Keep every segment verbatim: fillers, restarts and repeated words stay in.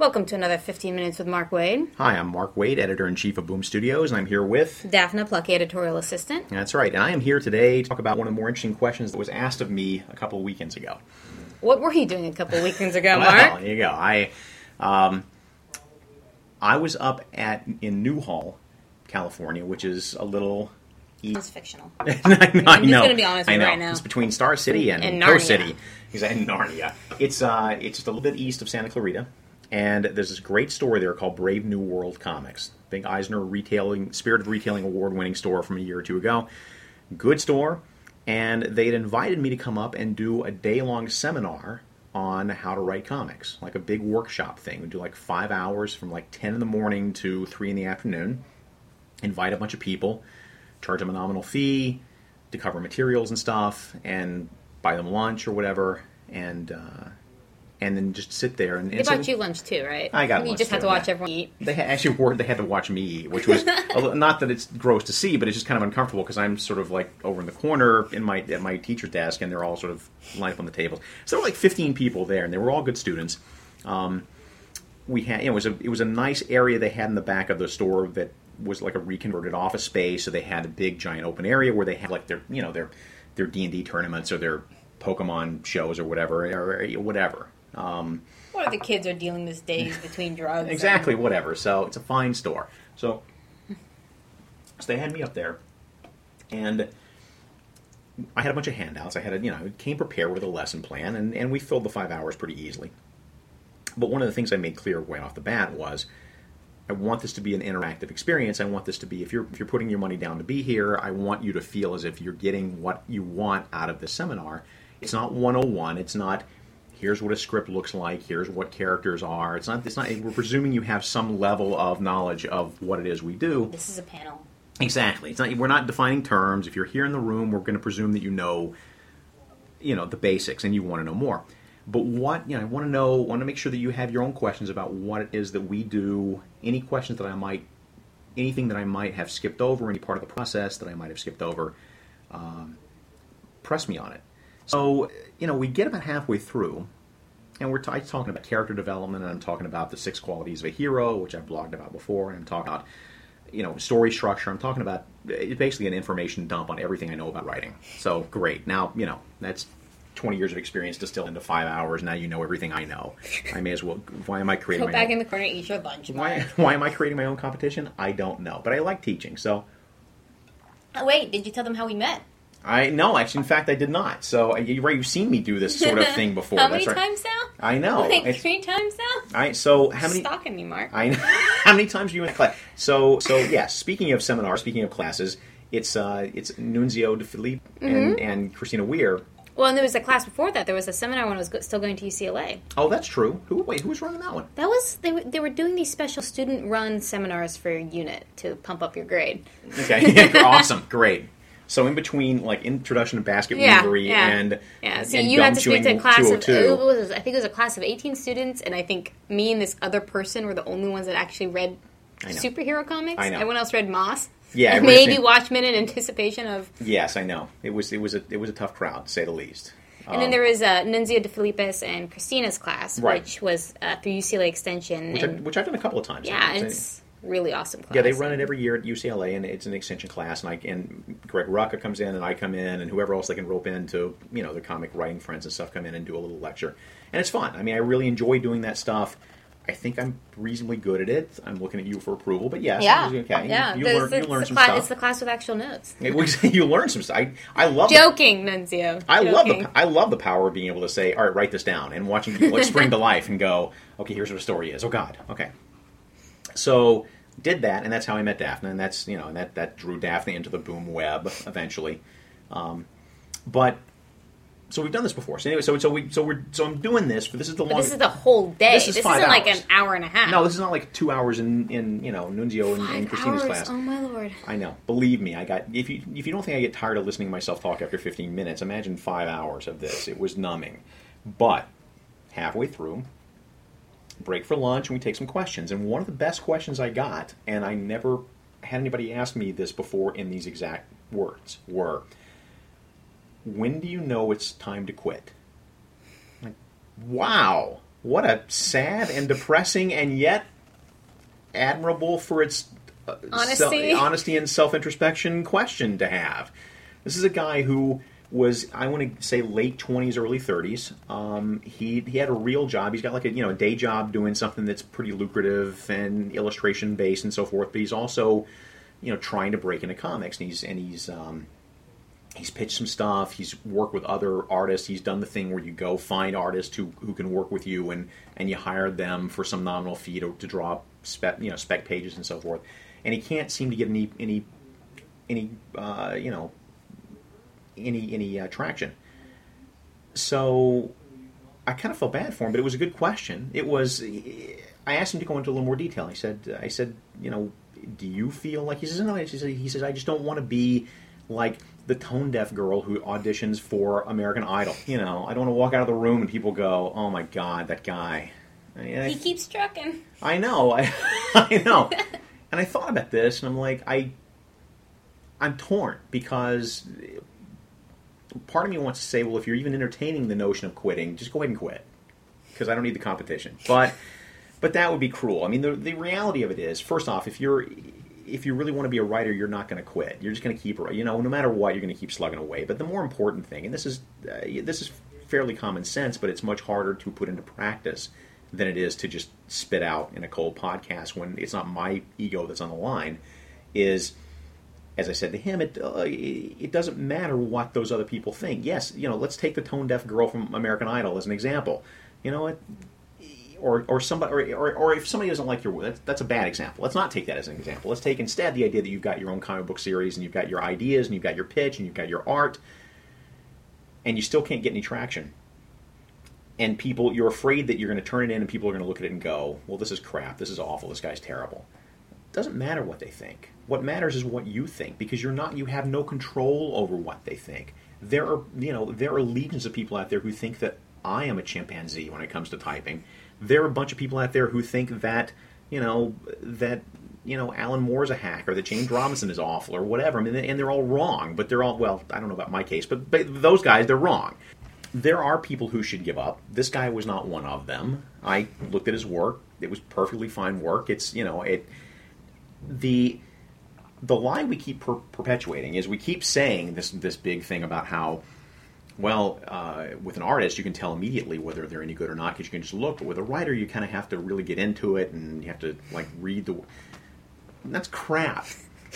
Welcome to another fifteen minutes with Mark Wade. Hi, I'm Mark Wade, Editor-in-Chief of Boom Studios, and I'm here with... Daphne Plucky, Editorial Assistant. That's right, and I am here today to talk about one of the more interesting questions that was asked of me a couple of weekends ago. What were you doing a couple of weekends ago, well, Mark? There you go. I, um, I was up at in Newhall, California, which is a little... It's fictional. I know. I'm just I know. going to be honest with you I know. right now. It's between Star City and, and Coast Narnia. City. Exactly, Narnia. It's uh, it's just a little bit east of Santa Clarita, and there's this great store there called Brave New World Comics. Big Eisner Retailing, Spirit of Retailing Award-winning store from a year or two ago. Good store, and they had invited me to come up and do a day-long seminar on how to write comics, like a big workshop thing. We do like five hours from like ten in the morning to three in the afternoon. Invite a bunch of people. Charge them a nominal fee to cover materials and stuff, and buy them lunch or whatever, and uh, and then just sit there. And, and They so bought you lunch too, right? I got You lunch just had too, to watch yeah. everyone eat. They had, actually were, they had to watch me eat, which was a little, not that it's gross to see, but it's just kind of uncomfortable because I'm sort of like over in the corner in my at my teacher's desk, and they're all sort of lined up on the tables. So there were like fifteen people there, and they were all good students. Um, we had you know, it was a it was a nice area they had in the back of the store that was like a reconverted office space. So they had a big giant open area where they had like their you know their their D and D tournaments or their Pokemon shows or whatever or whatever. Um, What are the kids are dealing these days between drugs? exactly, and... whatever. So it's a fine store. So, so they had me up there, and I had a bunch of handouts. I had a, you know, came prepared with a lesson plan, and, and we filled the five hours pretty easily. But one of the things I made clear way off the bat was, I want this to be an interactive experience. I want this to be, if you're if you're putting your money down to be here, I want you to feel as if you're getting what you want out of the seminar. It's not one oh one. It's not, here's what a script looks like. Here's what characters are. It's not. It's not. We're presuming you have some level of knowledge of what it is we do. This is a panel. Exactly. It's not. We're not defining terms. If you're here in the room, we're going to presume that you know, you know, the basics, and you want to know more. But what, you know, I want to know, want to make sure that you have your own questions about what it is that we do, any questions that I might, anything that I might have skipped over, any part of the process that I might have skipped over, um, press me on it. So, you know, we get about halfway through, and we're t- talking about character development, and I'm talking about the six qualities of a hero, which I've blogged about before, and I'm talking about, you know, story structure. I'm talking about, it's basically an information dump on everything I know about writing. So, great. Now, you know, that's twenty years of experience distilled into five hours. Now you know everything I know. I may as well. Why am I creating Go my back own? in the corner, eat your lunch. Why, Mark. why am I creating my own competition? I don't know. But I like teaching, so. Oh, wait, did you tell them how we met? I no, actually, in fact, I did not. So you're right. You've seen me do this sort of thing before. How That's many right. times now? I know. Like It's- three times now? All right. So how many? Stalking me, Mark. I how many times are you in class? So so yes. Speaking of seminars, speaking of classes, it's uh it's Nunzio De Filippe and, and Christina Weir. Well, and there was a class before that. There was a seminar when I was go- still going to U C L A. Oh, that's true. Who wait? Who was running that one? That was they were, they were doing these special student-run seminars for your unit to pump up your grade. Okay. Awesome. Great. So in between, like introduction to basket Yeah, weavery yeah. and Yeah, so and you had to speak to a gum class chewing of, two oh it two. was, I think it was a class of eighteen students, and I think me and this other person were the only ones that actually read I know. superhero comics. I know. Everyone else read Moss. Yeah, and everybody's maybe saying- Watchmen in anticipation of... Yes, I know. It was it was a it was a tough crowd, to say the least. And then there was uh, Nunzio De Filippis and Christina's class, Right. which was uh, through U C L A Extension. which, I, and, which I've done a couple of times. yeah, It's- it's really awesome class. Yeah, they run it every year at U C L A, and it's an extension class. And I and Greg Rucka comes in, and I come in, and whoever else they can rope into, you know, the comic writing friends and stuff come in and do a little lecture, and it's fun. I mean, I really enjoy doing that stuff. I think I'm reasonably good at it. I'm looking at you for approval, but yes, Yeah, okay. yeah. You, you There's- learn, you it's learn the some cla- stuff. It's the class with actual notes. It was- you learn some stuff. I, I love. Joking, Nunzio. I love Joking. the I love the power of being able to say, all right, write this down, and watching people like spring to life and go, okay, here's what a story is. Oh God, okay. So did that, and that's how I met Daphne, and that's you know, and that that drew Daphne into the Boom web eventually. Um, but so we've done this before. So anyway, so so we so we're so I'm doing this for this is the But longest. this is the whole day. This This, is five isn't like hours. an hour and a half. No, this is not like two hours in, in you know Nunzio and, and Five Christina's hours. class. Oh my lord. I know. Believe me, I got. If you if you don't think I get tired of listening to myself talk after fifteen minutes, imagine five hours of this. It was numbing. But halfway through, break for lunch, and we take some questions. And one of the best questions I got, and I never had anybody ask me this before in these exact words, were, "When do you know it's time to quit?" Like, wow. what a sad and depressing and yet admirable for its uh, honesty, se- honesty and self-introspection question to have. This is a guy who was, I want to say, late twenties, early thirties. Um, he he had a real job. He's got like a you know a day job doing something that's pretty lucrative and illustration based and so forth. But he's also you know trying to break into comics, and he's and he's um, he's pitched some stuff. He's worked with other artists. He's done the thing where you go find artists who, who can work with you, and, and you hire them for some nominal fee to, to draw spec you know spec pages and so forth. And he can't seem to get any any any uh, you know. any any uh, traction. So I kind of felt bad for him, but it was a good question. It was. I asked him to go into a little more detail. I said, I said, you know, do you feel like he says no? He says, he says I just don't want to be like the tone deaf girl who auditions for American Idol. You know, I don't want to walk out of the room and people go, oh my God, that guy. I, he keeps trucking. I know, I, I know. And I thought about this, and I'm like, I, I'm torn because. Part of me wants to say, well, if you're even entertaining the notion of quitting, just go ahead and quit, because I don't need the competition. But, but that would be cruel. I mean, the the reality of it is, first off, if you're if you really want to be a writer, you're not going to quit. You're just going to keep, you know, no matter what, you're going to keep slugging away. But the more important thing, and this is uh, this is fairly common sense, but it's much harder to put into practice than it is to just spit out in a cold podcast when it's not my ego that's on the line. Is as I said to him, it uh, it doesn't matter what those other people think. Yes, you know, let's take the tone deaf girl from American Idol as an example. You know, it, or or somebody, or, or or if somebody doesn't like your work, that's, that's a bad example. Let's not take that as an example. Let's take instead the idea that you've got your own comic book series and you've got your ideas and you've got your pitch and you've got your art, and you still can't get any traction. And people, you're afraid that you're going to turn it in and people are going to look at it and go, well, this is crap. This is awful. This guy's terrible. It doesn't matter what they think. What matters is what you think, because you're not, you have no control over what they think. There are, you know, there are legions of people out there who think that I am a chimpanzee when it comes to typing. There are a bunch of people out there who think that, you know, that, you know, Alan Moore's a hack, or that James Robinson is awful, or whatever. I mean, and they're all wrong, but they're all, well, I don't know about my case, but, but those guys, they're wrong. There are people who should give up. This guy was not one of them. I looked at his work. It was perfectly fine work. It's, you know, it, the... The lie we keep per- perpetuating is we keep saying this this big thing about how, well, uh, with an artist you can tell immediately whether they're any good or not because you can just look. But with a writer you kind of have to really get into it and you have to like read the. That's crap.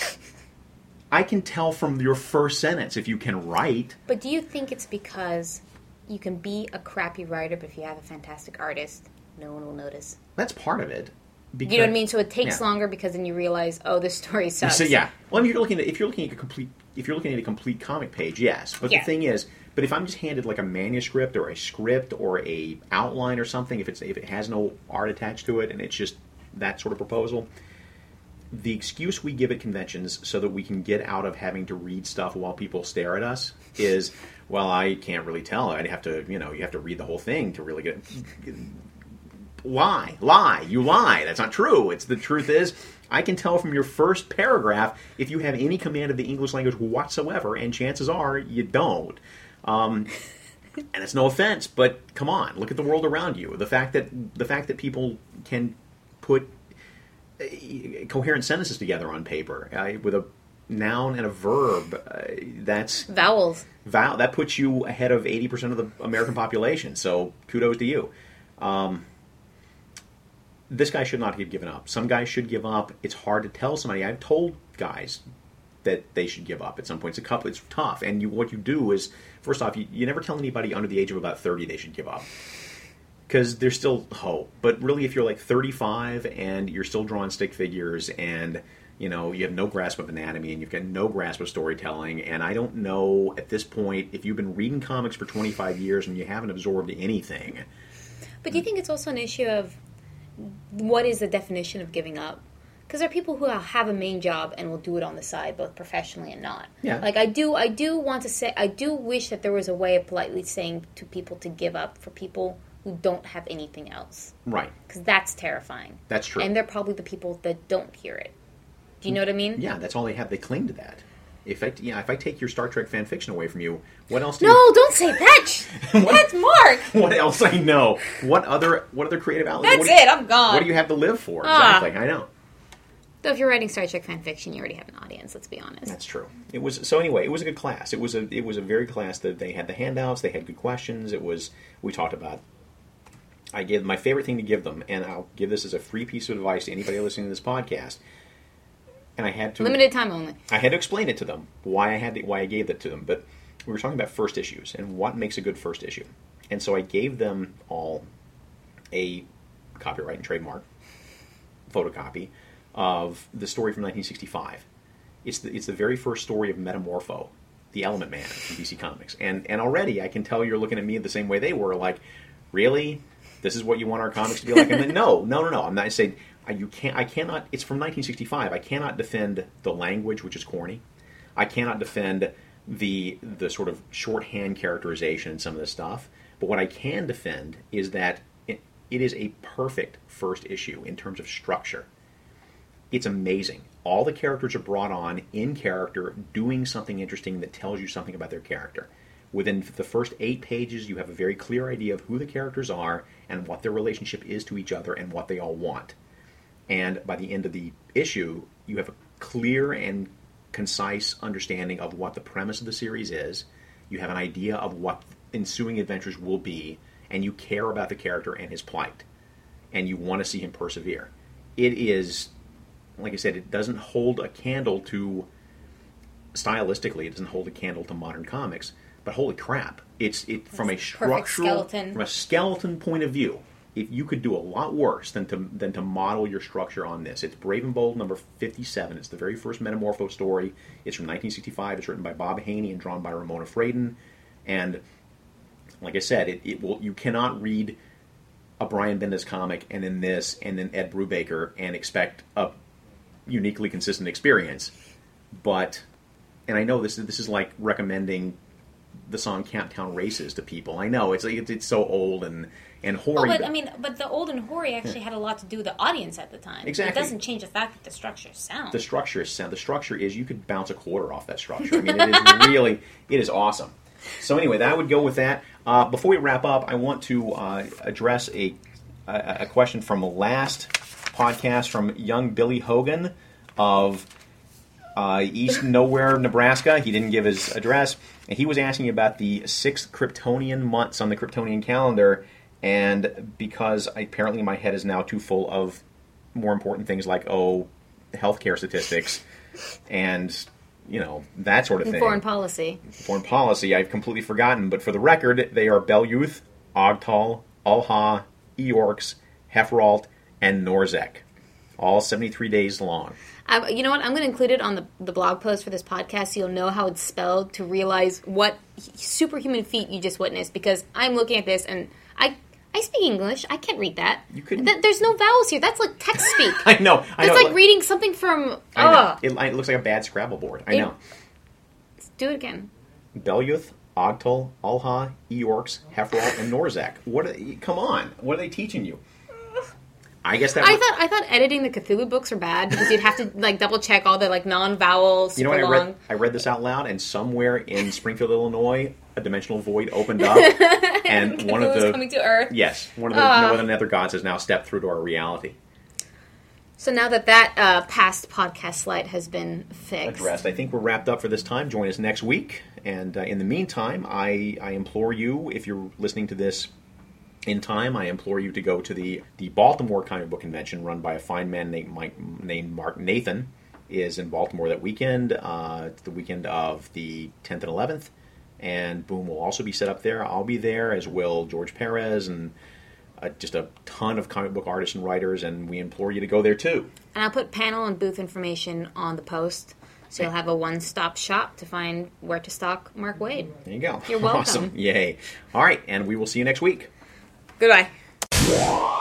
I can tell from your first sentence if you can write. But do you think it's because you can be a crappy writer, but if you have a fantastic artist, no one will notice? That's part of it. Because, you know what I mean? So it takes yeah. longer because then you realize, oh, this story sucks. So yeah, well, if you're looking at if you're looking at a complete if you're looking at a complete comic page, yes. But yeah. the thing is, but if I'm just handed like a manuscript or a script or a outline or something, if it's if it has no art attached to it and it's just that sort of proposal, the excuse we give at conventions so that we can get out of having to read stuff while people stare at us is, well, I can't really tell. I'd have to, you know, you have to read the whole thing to really get. Lie, lie, you lie. That's not true. It's the truth is, I can tell from your first paragraph if you have any command of the English language whatsoever, and chances are you don't. Um, and it's no offense, but come on, look at the world around you. The fact that the fact that people can put uh, coherent sentences together on paper uh, with a noun and a verb, uh, that's vowels. Vow that puts you ahead of eighty percent of the American population. So kudos to you. Um, This guy should not have given up. Some guys should give up. It's hard to tell somebody. I've told guys that they should give up at some point. It's a couple. It's tough. And you, what you do is, first off, you, you never tell anybody under the age of about thirty they should give up, because there's still hope. But really, if you're like thirty-five and you're still drawing stick figures, and you know you have no grasp of anatomy, and you've got no grasp of storytelling, and I don't know at this point if you've been reading comics for twenty-five years and you haven't absorbed anything. But do you think it's also an issue of what is the definition of giving up? Because there are people who have a main job and will do it on the side, both professionally and not. Yeah. Like I do, I do want to say, I do wish that there was a way of politely saying to people to give up for people who don't have anything else. Right. Because that's terrifying. That's true. And they're probably the people that don't hear it. Do you know what I mean? Yeah, that's all they have. They cling to that. If I yeah, if I take your Star Trek fan fiction away from you, what else? Do no, you... don't say that. what, That's Mark. What else I know? What other what other creative outlets? That's what you, it. I'm gone. What do you have to live for? Ah. Exactly. I know. Though if you're writing Star Trek fan fiction, you already have an audience. Let's be honest. That's true. It was so anyway. It was a good class. It was a it was a very class that they had the handouts. They had good questions. It was we talked about. I gave my favorite thing to give them, and I'll give this as a free piece of advice to anybody listening to this podcast. And I had to limited time only. I had to explain it to them why I had to, why I gave that to them. But we were talking about first issues and what makes a good first issue. And so I gave them all a copyright and trademark photocopy of the story from nineteen sixty-five. It's the, it's the very first story of Metamorpho, the Element Man from D C Comics. And and already I can tell you're looking at me the same way they were, like, really? This is what you want our comics to be like? I'm like, no, no, no, no. I'm not saying, you can't, I cannot, it's from nineteen sixty-five. I cannot defend the language, which is corny. I cannot defend the the sort of shorthand characterization and some of this stuff. But what I can defend is that it, it is a perfect first issue in terms of structure. It's amazing. All the characters are brought on in character, doing something interesting that tells you something about their character. Within the first eight pages, you have a very clear idea of who the characters are and what their relationship is to each other and what they all want. And by the end of the issue, you have a clear and concise understanding of what the premise of the series is. You have an idea of what ensuing adventures will be, and you care about the character and his plight. And you want to see him persevere. It is... Like I said, it doesn't hold a candle to, stylistically, it doesn't hold a candle to modern comics. But holy crap, it's it from a structural, from a skeleton point of view. If you could do a lot worse than to than to model your structure on this. It's Brave and Bold number fifty-seven. It's the very first Metamorpho story. It's from nineteen sixty-five. It's written by Bob Haney and drawn by Ramona Fradon. And like I said, it, it will you cannot read a Brian Bendis comic and then this and then Ed Brubaker and expect a uniquely consistent experience. But, and I know this this is like recommending the song Camptown Races to people. I know it's it's, it's so old and and hoary. Oh, but I mean, but the old and hoary actually had a lot to do with the audience at the time. Exactly. It doesn't change the fact that the structure is sound. The structure is sound. The structure is you could bounce a quarter off that structure. I mean, it is really it is awesome. So anyway, that would go with that. Uh, before we wrap up, I want to uh, address a, a a question from the last podcast from young Billy Hogan of uh, East Nowhere, Nebraska. He didn't give his address. And he was asking about the six Kryptonian months on the Kryptonian calendar. And because I, apparently my head is now too full of more important things like, oh, healthcare statistics and, you know, that sort of and thing. Foreign policy. Foreign policy, I've completely forgotten. But for the record, they are Belyuth, Ogtal, Ulha, Eorks, Hefralt, and Norzek. All seventy-three days long. Um, you know what? I'm going to include it on the, the blog post for this podcast so you'll know how it's spelled to realize what superhuman feat you just witnessed, because I'm looking at this and I I speak English. I can't read that. You couldn't. Th- there's no vowels here. That's like text speak. I know. I That's know. like reading something from... I know. Uh, It, it looks like a bad Scrabble board. I it, know. Do it again. Belyuth, Ogtal, Ulha, Eorks, Hefralt, and Norzek. What? Are they, come on. What are they teaching you? I guess that. I would, thought I thought editing the Cthulhu books are bad because you'd have to like double check all the like non-vowels. You know what? I long. read. I read this out loud, and somewhere in Springfield, Illinois, a dimensional void opened up, and one of the coming to Earth. Yes, one of the Uh, no other nether gods has now stepped through to our reality. So now that that uh, past podcast slide has been fixed, Addressed. I think we're wrapped up for this time. Join us next week, and uh, in the meantime, I I implore you, if you're listening to this in time, I implore you to go to the, the Baltimore Comic Book Convention run by a fine man named Mike, named Mark Nathan. Is in Baltimore that weekend. Uh, it's the weekend of the tenth and eleventh, and Boom will also be set up there. I'll be there, as will George Perez and uh, just a ton of comic book artists and writers, and we implore you to go there too. And I'll put panel and booth information on the post, so you'll have a one-stop shop to find where to stock Mark Waid. There you go. You're welcome. Awesome. Yay. All right, and we will see you next week. Goodbye.